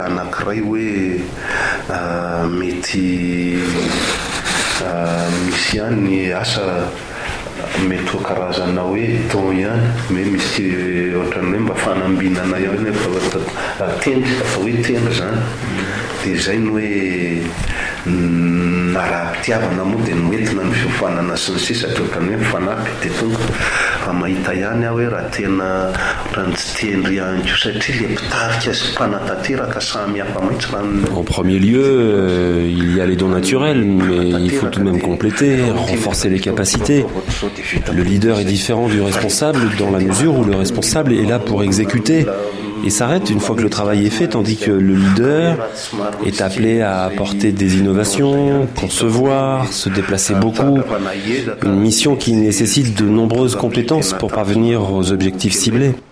anankiray hoe mety misy ihany ny asa mety ho karazana hoe don ihany, me misy ohatran'ny hoe mba fanambinana ihany nefa tendry, atao hoe tendry zany. Dia izay no hoe na raha-pitiavana moa dia noentina ny fiofanana sy ny sisa ohatran'ny hoe mifanampy. Dia tonga fa mahita ihany aho hoe raha tena ohatran'ny tsy tendry ihany koa satria le mpitarika sy mpanatateraka samy hafa mihitsy raha. En premier lieu, il y a les dons naturels, mais il faut tout de même compléter, renforcer les capacités. Le leader est différent du responsable dans la mesure où le responsable est là pour exécuter et s'arrête une fois que le travail est fait, tandis que le leader est appelé à apporter des innovations, concevoir, se déplacer beaucoup, une mission qui nécessite de nombreuses compétences pour parvenir aux objectifs ciblés.